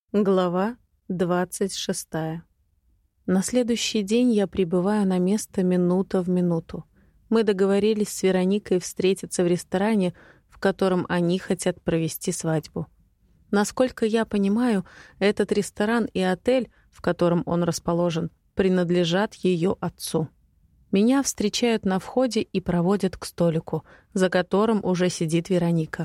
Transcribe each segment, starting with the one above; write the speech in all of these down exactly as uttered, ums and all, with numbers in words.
Глава двадцать шестая. На следующий день я прибываю на место минута в минуту. Мы договорились с Вероникой встретиться в ресторане, в котором они хотят провести свадьбу. Насколько я понимаю, этот ресторан и отель, в котором он расположен, принадлежат ее отцу. Меня встречают на входе и проводят к столику, за которым уже сидит Вероника.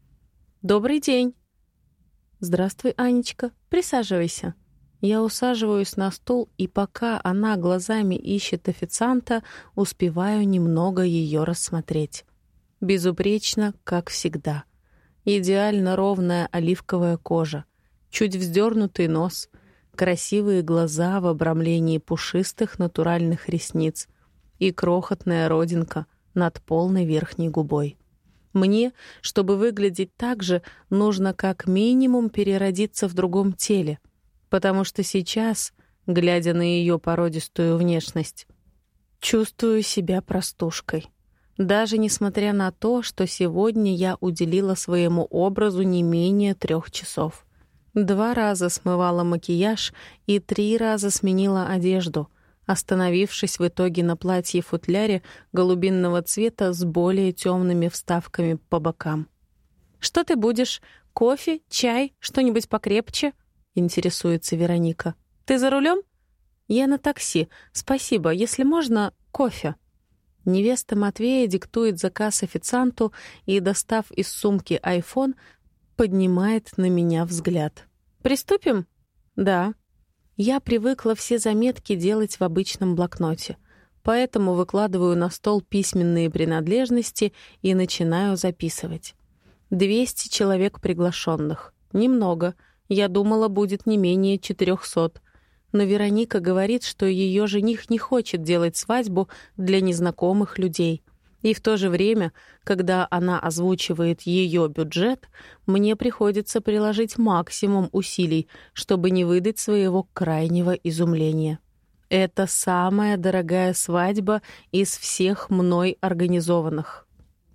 «Добрый день!» «Здравствуй, Анечка. Присаживайся». Я усаживаюсь на стул, и пока она глазами ищет официанта, успеваю немного ее рассмотреть. Безупречно, как всегда. Идеально ровная оливковая кожа, чуть вздернутый нос, красивые глаза в обрамлении пушистых натуральных ресниц и крохотная родинка над полной верхней губой. Мне, чтобы выглядеть так же, нужно как минимум переродиться в другом теле, потому что сейчас, глядя на ее породистую внешность, чувствую себя простушкой. Даже несмотря на то, что сегодня я уделила своему образу не менее трех часов. Два раза смывала макияж и три раза сменила одежду, остановившись в итоге на платье-футляре голубинного цвета с более темными вставками по бокам. «Что ты будешь? Кофе? Чай? Что-нибудь покрепче?» — интересуется Вероника. «Ты за рулем?» «Я на такси. Спасибо. Если можно, кофе». Невеста Матвея диктует заказ официанту и, достав из сумки айфон, поднимает на меня взгляд. «Приступим?» «Да». Я привыкла все заметки делать в обычном блокноте, поэтому выкладываю на стол письменные принадлежности и начинаю записывать. Двести человек приглашенных. Немного. Я думала, будет не менее четырехсот. Но Вероника говорит, что ее жених не хочет делать свадьбу для незнакомых людей. И в то же время, когда она озвучивает ее бюджет, мне приходится приложить максимум усилий, чтобы не выдать своего крайнего изумления. Это самая дорогая свадьба из всех мной организованных.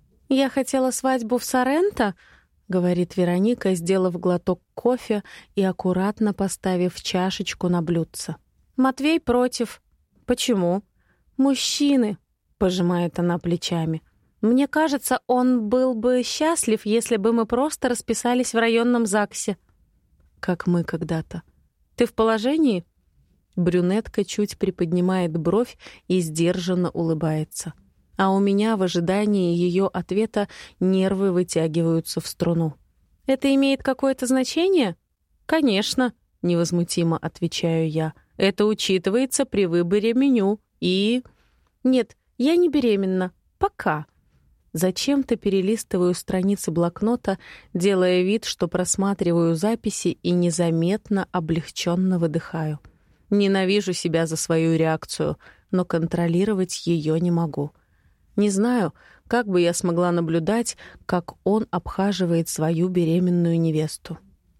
«Я хотела свадьбу в Соренто», — говорит Вероника, сделав глоток кофе и аккуратно поставив чашечку на блюдце. «Матвей против». «Почему?» «Мужчины», — пожимает она плечами. «Мне кажется, он был бы счастлив, если бы мы просто расписались в районном ЗАГСе». «Как мы когда-то». «Ты в положении?» Брюнетка чуть приподнимает бровь и сдержанно улыбается. А у меня в ожидании ее ответа нервы вытягиваются в струну. «Это имеет какое-то значение?» «Конечно», — невозмутимо отвечаю я. «Это учитывается при выборе меню и...» «Нет, я не беременна. Пока». Зачем-то перелистываю страницы блокнота, делая вид, что просматриваю записи и незаметно, облегченно выдыхаю. Ненавижу себя за свою реакцию, но контролировать ее не могу. Не знаю, как бы я смогла наблюдать, как он обхаживает свою беременную невесту.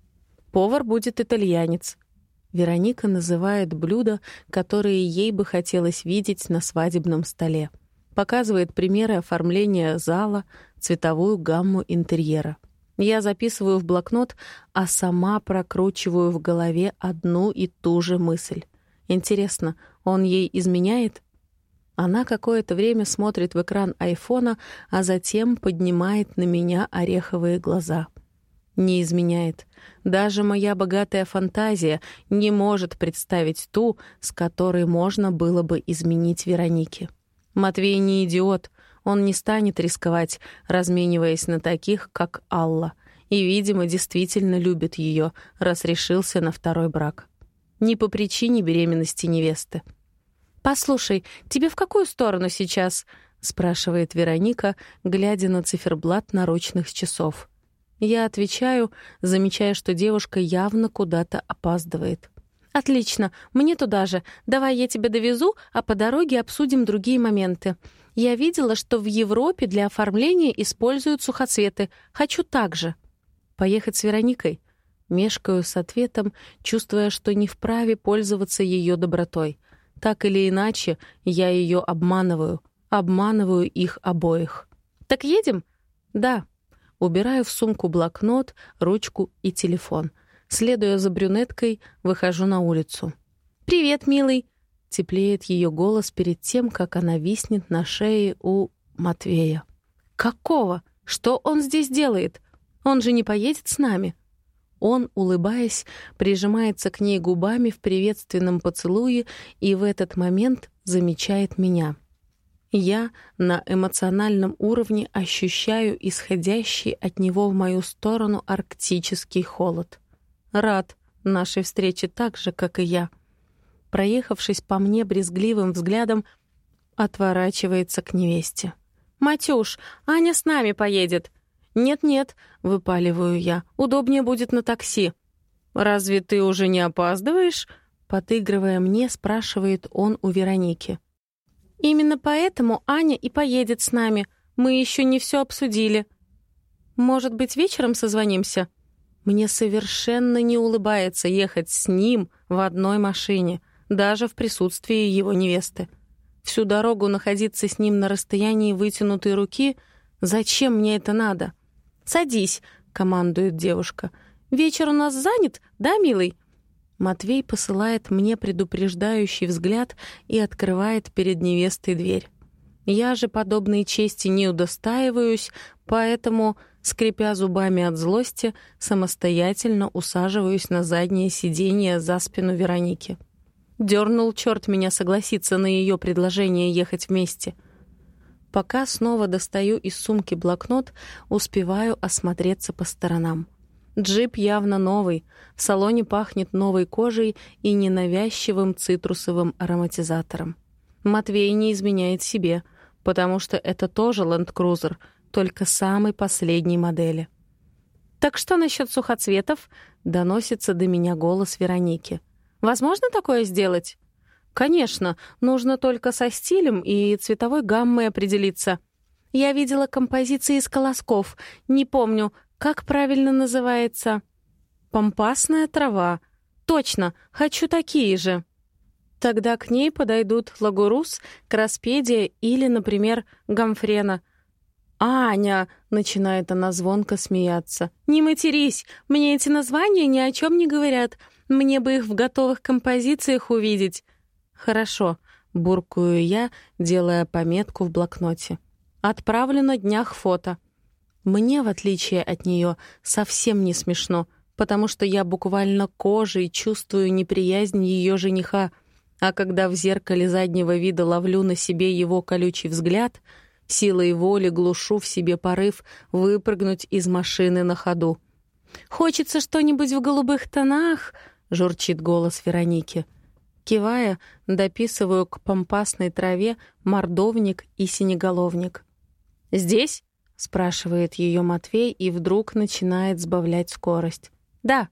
«Повар будет итальянец». Вероника называет блюда, которые ей бы хотелось видеть на свадебном столе. Показывает примеры оформления зала, цветовую гамму интерьера. Я записываю в блокнот, а сама прокручиваю в голове одну и ту же мысль. Интересно, он ей изменяет? Она какое-то время смотрит в экран айфона, а затем поднимает на меня ореховые глаза. Не изменяет. Даже моя богатая фантазия не может представить ту, с которой можно было бы изменить Веронике. Матвей не идиот, он не станет рисковать, размениваясь на таких, как Алла, и, видимо, действительно любит ее, раз решился на второй брак. Не по причине беременности невесты. «Послушай, тебе в какую сторону сейчас?» — спрашивает Вероника, глядя на циферблат наручных часов. Я отвечаю, замечая, что девушка явно куда-то опаздывает. «Отлично, мне туда же. Давай я тебя довезу, а по дороге обсудим другие моменты. Я видела, что в Европе для оформления используют сухоцветы. Хочу так же». «Поехать с Вероникой?» Мешкаю с ответом, чувствуя, что не вправе пользоваться ее добротой. Так или иначе, я ее обманываю. Обманываю их обоих. «Так едем?» «Да». Убираю в сумку блокнот, ручку и телефон. Следуя за брюнеткой, выхожу на улицу. «Привет, милый!» — теплеет ее голос перед тем, как она виснет на шее у Матвея. «Какого? Что он здесь делает? Он же не поедет с нами?» Он, улыбаясь, прижимается к ней губами в приветственном поцелуе и в этот момент замечает меня. Я на эмоциональном уровне ощущаю исходящий от него в мою сторону арктический холод. Рад нашей встрече так же, как и я. Проехавшись по мне брезгливым взглядом, отворачивается к невесте. «Матюш, Аня с нами поедет!» «Нет-нет», — выпаливаю я, — «удобнее будет на такси». «Разве ты уже не опаздываешь?» — подыгрывая мне, спрашивает он у Вероники. «Именно поэтому Аня и поедет с нами. Мы еще не все обсудили. Может быть, вечером созвонимся?» Мне совершенно не улыбается ехать с ним в одной машине, даже в присутствии его невесты. Всю дорогу находиться с ним на расстоянии вытянутой руки — зачем мне это надо? «Садись», — командует девушка. «Вечер у нас занят, да, милый?» Матвей посылает мне предупреждающий взгляд и открывает перед невестой дверь. Я же подобной чести не удостаиваюсь, поэтому, скрипя зубами от злости, самостоятельно усаживаюсь на заднее сиденье за спину Вероники. Дёрнул черт меня согласиться на ее предложение ехать вместе. Пока снова достаю из сумки блокнот, успеваю осмотреться по сторонам. Джип явно новый, в салоне пахнет новой кожей и ненавязчивым цитрусовым ароматизатором. Матвей не изменяет себе, потому что это тоже Land Cruiser, только самой последней модели. «Так что насчет сухоцветов?» — доносится до меня голос Вероники. «Возможно такое сделать?» «Конечно, нужно только со стилем и цветовой гаммой определиться. Я видела композиции из колосков, не помню, как правильно называется. Пампасная трава. Точно, хочу такие же». Тогда к ней подойдут лагурус, краспедия или, например, гамфрена. «Аня!» — начинает она звонко смеяться. «Не матерись, мне эти названия ни о чем не говорят. Мне бы их в готовых композициях увидеть». «Хорошо», — буркую я, делая пометку в блокноте. «Отправлю на днях фото». Мне, в отличие от нее, совсем не смешно, потому что я буквально кожей чувствую неприязнь ее жениха, а когда в зеркале заднего вида ловлю на себе его колючий взгляд, силой воли глушу в себе порыв выпрыгнуть из машины на ходу. «Хочется что-нибудь в голубых тонах», — журчит голос Вероники. Кивая, дописываю к пампасной траве мордовник и синеголовник. «Здесь?» — спрашивает ее Матвей и вдруг начинает сбавлять скорость. «Да».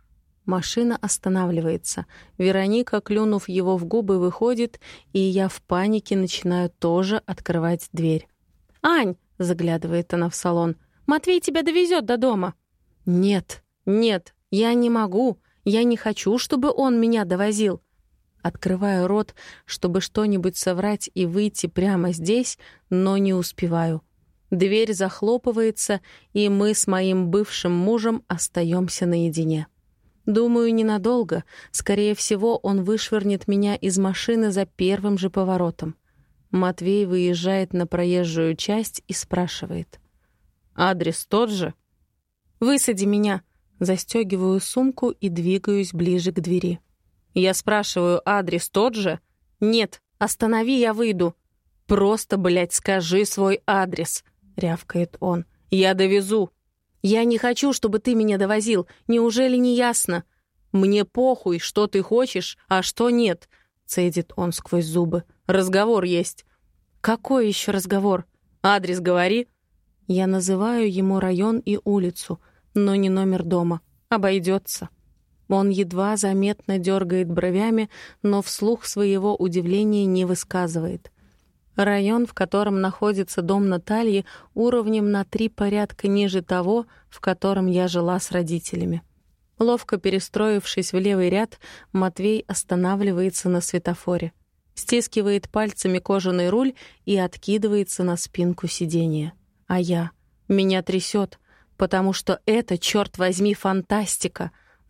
Машина останавливается. Вероника, клюнув его в губы, выходит, и я в панике начинаю тоже открывать дверь. «Ань!» — заглядывает она в салон. «Матвей тебя довезет до дома». «Нет, нет, я не могу. Я не хочу, чтобы он меня довозил». Открываю рот, чтобы что-нибудь соврать и выйти прямо здесь, но не успеваю. Дверь захлопывается, и мы с моим бывшим мужем остаемся наедине. Думаю, ненадолго. Скорее всего, он вышвырнет меня из машины за первым же поворотом. Матвей выезжает на проезжую часть и спрашивает. «Адрес тот же?» «Высади меня». Застегиваю сумку и двигаюсь ближе к двери. Я спрашиваю, адрес тот же? «Нет, останови, я выйду». «Просто, блядь, скажи свой адрес», — рявкает он. «Я довезу». «Я не хочу, чтобы ты меня довозил. Неужели не ясно?» «Мне похуй, что ты хочешь, а что нет», — цедит он сквозь зубы. «Разговор есть». «Какой еще разговор? Адрес говори». Я называю ему район и улицу, но не номер дома. Обойдется. Он едва заметно дергает бровями, но вслух своего удивления не высказывает. Район, в котором находится дом Натальи, уровнем на три порядка ниже того, в котором я жила с родителями. Ловко перестроившись в левый ряд, Матвей останавливается на светофоре, стискивает пальцами кожаный руль и откидывается на спинку сиденья. А я... Меня трясет, потому что это, черт возьми, фантастика.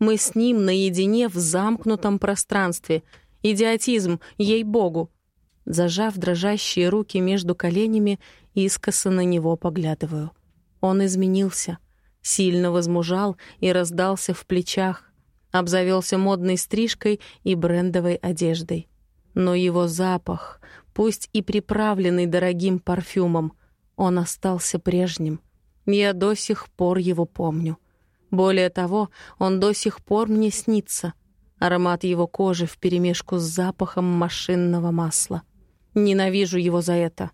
Мы с ним наедине в замкнутом пространстве. Идиотизм, ей-богу. Зажав дрожащие руки между коленями, искоса на него поглядываю. Он изменился, сильно возмужал и раздался в плечах, обзавелся модной стрижкой и брендовой одеждой. Но его запах, пусть и приправленный дорогим парфюмом, он остался прежним. Я до сих пор его помню. Более того, он до сих пор мне снится. Аромат его кожи вперемешку с запахом машинного масла. Ненавижу его за это.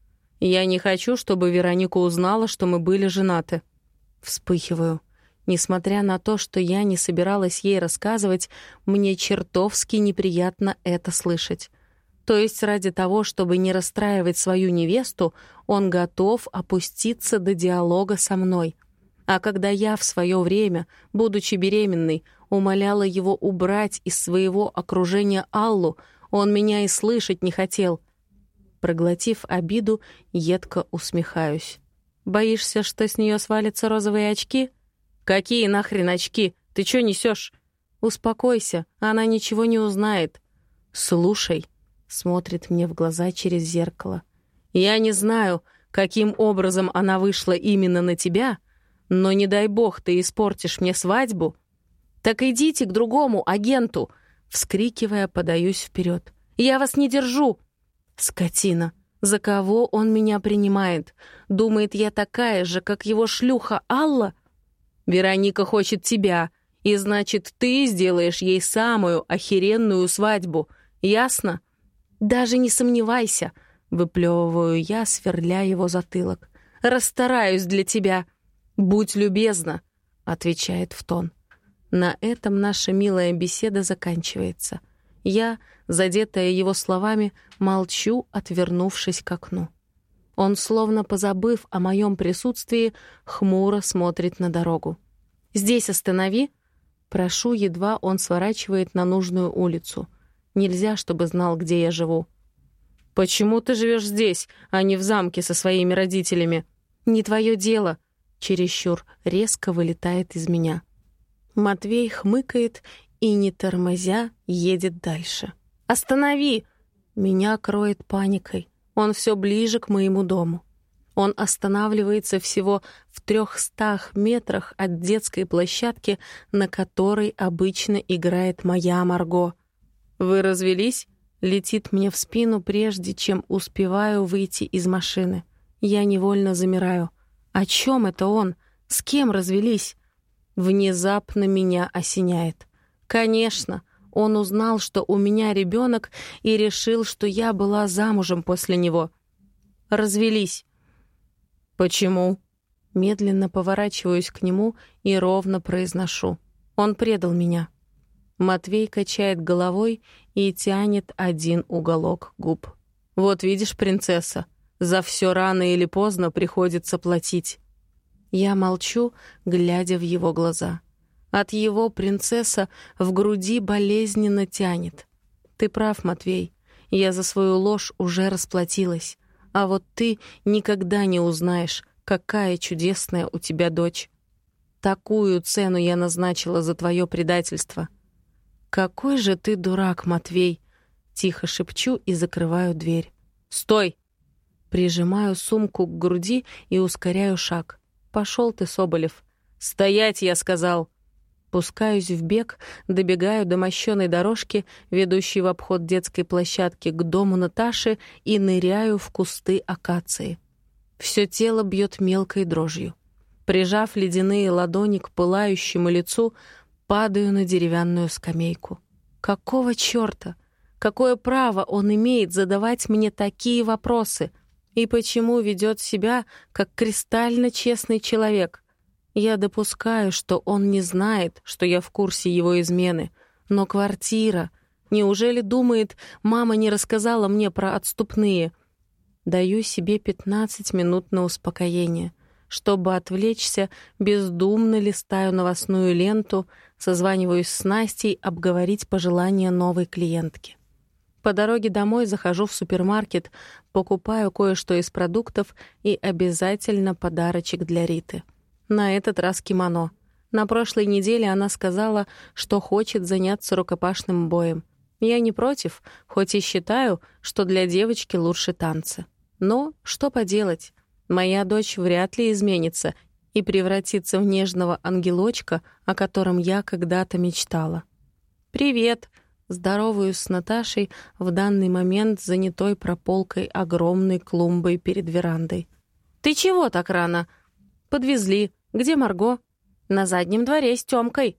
Я не хочу, чтобы Вероника узнала, что мы были женаты. Вспыхиваю. Несмотря на то, что я не собиралась ей рассказывать, мне чертовски неприятно это слышать. То есть ради того, чтобы не расстраивать свою невесту, он готов опуститься до диалога со мной. А когда я в свое время, будучи беременной, умоляла его убрать из своего окружения Аллу, он меня и слышать не хотел. Проглотив обиду, едко усмехаюсь. «Боишься, что с нее свалятся розовые очки?» «Какие нахрен очки? Ты чё несешь?» «Успокойся, она ничего не узнает». «Слушай», — смотрит мне в глаза через зеркало, «я не знаю, каким образом она вышла именно на тебя, но не дай бог ты испортишь мне свадьбу». «Так идите к другому агенту!» Вскрикивая, подаюсь вперед. «Я вас не держу!» «Скотина! За кого он меня принимает? Думает, я такая же, как его шлюха Алла?» «Вероника хочет тебя, и значит, ты сделаешь ей самую охеренную свадьбу. Ясно?» «Даже не сомневайся!» — выплевываю я, сверля его затылок. «Расстараюсь для тебя!» «Будь любезна!» — отвечает в тон. На этом наша милая беседа заканчивается. Я, задетая его словами, молчу, отвернувшись к окну. Он, словно позабыв о моем присутствии, хмуро смотрит на дорогу. «Здесь останови!» Прошу, едва он сворачивает на нужную улицу. Нельзя, чтобы знал, где я живу. «Почему ты живешь здесь, а не в замке со своими родителями?» «Не твое дело!» Чересчур резко вылетает из меня. Матвей хмыкает и, не тормозя, едет дальше. «Останови!» Меня кроет паникой. Он все ближе к моему дому. Он останавливается всего в трехстах метрах от детской площадки, на которой обычно играет моя Марго. «Вы развелись?» Летит мне в спину, прежде чем успеваю выйти из машины. Я невольно замираю. О чем это он? С кем развелись? Внезапно меня осеняет. Конечно, он узнал, что у меня ребенок, и решил, что я была замужем после него. Развелись. Почему? Медленно поворачиваюсь к нему и ровно произношу. Он предал меня. Матвей качает головой и тянет один уголок губ. Вот видишь, принцесса, за все рано или поздно приходится платить. Я молчу, глядя в его глаза. От его принцесса в груди болезненно тянет. Ты прав, Матвей, я за свою ложь уже расплатилась. А вот ты никогда не узнаешь, какая чудесная у тебя дочь. Такую цену я назначила за твое предательство. Какой же ты дурак, Матвей! Тихо шепчу и закрываю дверь. Стой! Прижимаю сумку к груди и ускоряю шаг. Пошел ты, Соболев. Стоять, я сказал. Пускаюсь в бег, добегаю до мощеной дорожки, ведущей в обход детской площадки к дому Наташи, и ныряю в кусты акации. Все тело бьет мелкой дрожью. Прижав ледяные ладони к пылающему лицу, падаю на деревянную скамейку. Какого черта? Какое право он имеет задавать мне такие вопросы? И почему ведет себя как кристально честный человек? Я допускаю, что он не знает, что я в курсе его измены. Но квартира... Неужели думает, мама не рассказала мне про отступные? Даю себе пятнадцать минут на успокоение. Чтобы отвлечься, бездумно листаю новостную ленту, созваниваюсь с Настей обговорить пожелания новой клиентки. По дороге домой захожу в супермаркет, покупаю кое-что из продуктов и обязательно подарочек для Риты. На этот раз кимоно. На прошлой неделе она сказала, что хочет заняться рукопашным боем. Я не против, хоть и считаю, что для девочки лучше танцы. Но что поделать? Моя дочь вряд ли изменится и превратится в нежного ангелочка, о котором я когда-то мечтала. «Привет!» — здороваюсь с Наташей, в данный момент занятой прополкой огромной клумбой перед верандой. «Ты чего так рано?» «Подвезли. Где Марго?» «На заднем дворе с Тёмкой».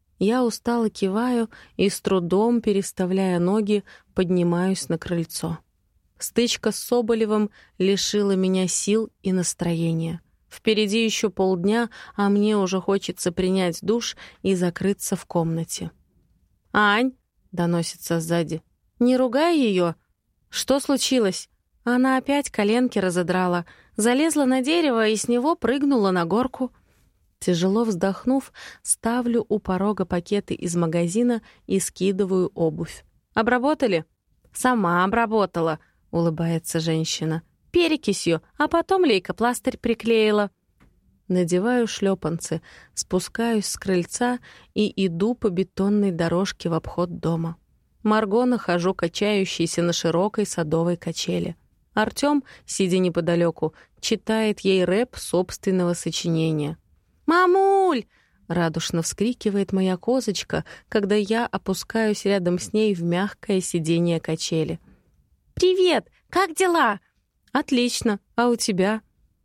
Я устало киваю и, с трудом переставляя ноги, поднимаюсь на крыльцо. Стычка с Соболевым лишила меня сил и настроения. Впереди еще полдня, а мне уже хочется принять душ и закрыться в комнате. «Ань!» — доносится сзади. «Не ругай ее!» «Что случилось?» Она опять коленки разодрала, залезла на дерево и с него прыгнула на горку. Тяжело вздохнув, ставлю у порога пакеты из магазина и скидываю обувь. «Обработали?» «Сама обработала», — улыбается женщина. «Перекисью, а потом лейкопластырь приклеила». Надеваю шлепанцы, спускаюсь с крыльца и иду по бетонной дорожке в обход дома. Марго нахожу качающейся на широкой садовой качели. Артём, сидя неподалеку, читает ей рэп собственного сочинения. «Мамуль!» — радушно вскрикивает моя козочка, когда я опускаюсь рядом с ней в мягкое сиденье качели. «Привет! Как дела?» «Отлично. А у тебя?»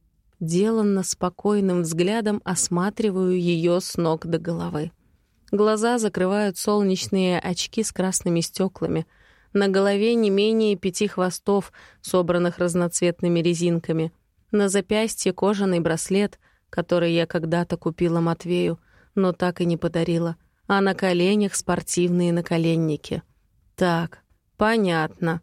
Деланно спокойным взглядом осматриваю ее с ног до головы. Глаза закрывают солнечные очки с красными стеклами. На голове не менее пяти хвостов, собранных разноцветными резинками. На запястье кожаный браслет, который я когда-то купила Матвею, но так и не подарила. А на коленях спортивные наколенники. Так, понятно.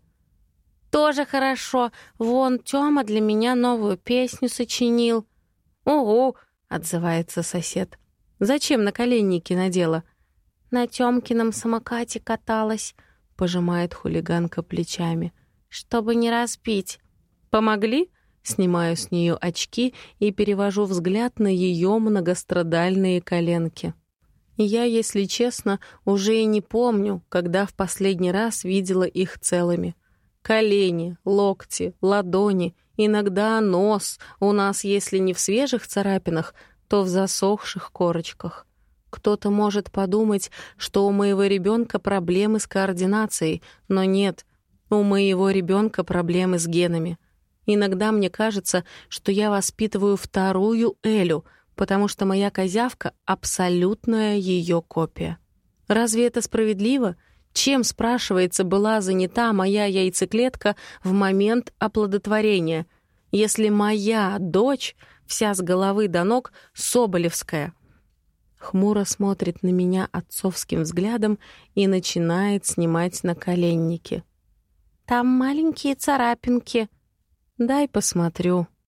«Тоже хорошо. Вон, Тёма для меня новую песню сочинил». «Угу», — отзывается сосед. «Зачем наколенники надела?» «На Тёмкином самокате каталась», — пожимает хулиганка плечами. «Чтобы не разбить». «Помогли?» Снимаю с нее очки и перевожу взгляд на ее многострадальные коленки. Я, если честно, уже и не помню, когда в последний раз видела их целыми. Колени, локти, ладони, иногда нос, у нас, если не в свежих царапинах, то в засохших корочках. Кто-то может подумать, что у моего ребенка проблемы с координацией, но нет, у моего ребенка проблемы с генами. Иногда мне кажется, что я воспитываю вторую Элю, потому что моя козявка — абсолютная ее копия. Разве это справедливо? Чем, спрашивается, была занята моя яйцеклетка в момент оплодотворения, если моя дочь вся с головы до ног соболевская? Хмуро смотрит на меня отцовским взглядом и начинает снимать наколенники. «Там маленькие царапинки». «Дай посмотрю».